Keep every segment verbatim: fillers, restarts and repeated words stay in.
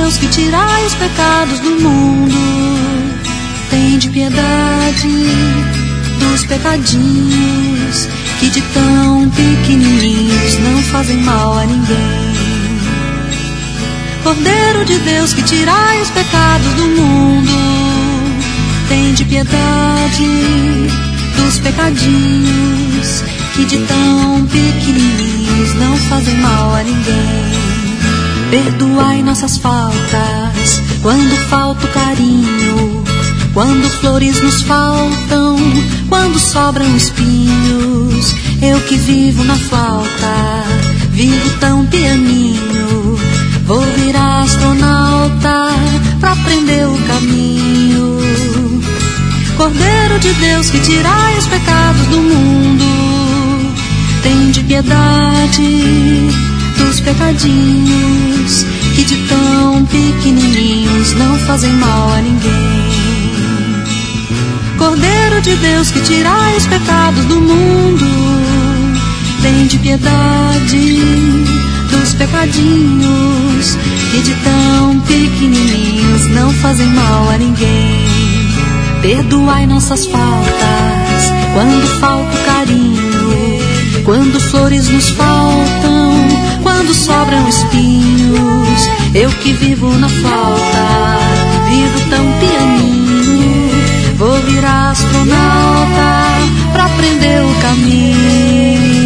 Deus, que tirai os pecados do mundo, tende piedade dos pecadinhos, que de tão pequenininhos não fazem mal a ninguém. Cordeiro de Deus, que tirai os pecados do mundo, tende piedade dos pecadinhos, que de tão pequenininhos não fazem mal a ninguém. Perdoai nossas faltas, quando falta o carinho, quando flores nos faltam, quando sobram espinhos. Eu que vivo na flauta, vivo tão pianinho, vou virar astronauta pra aprender o caminho. Cordeiro de Deus, que tirai os pecados do mundo, tende piedade dos pecadinhos, que de tão pequenininhos não fazem mal a ninguém. Cordeiro de Deus, que tirai os pecados do mundo, tende piedade dos pecadinhos, que de tão pequenininhos não fazem mal a ninguém. Perdoai nossas faltas, quando falta o carinho, quando flores nos faltam, quando sobram espinhos. Eu que vivo na flauta, vivo tão pianinho, vou virar astronauta pra aprender o caminho.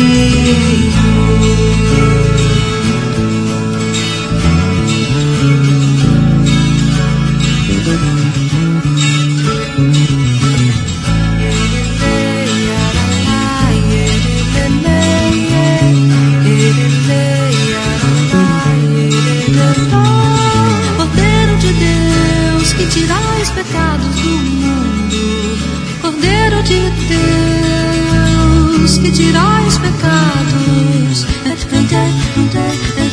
Cordeiro de Deus, que tirai os pecados do mundo, Cordeiro de Deus, que tirai os pecados.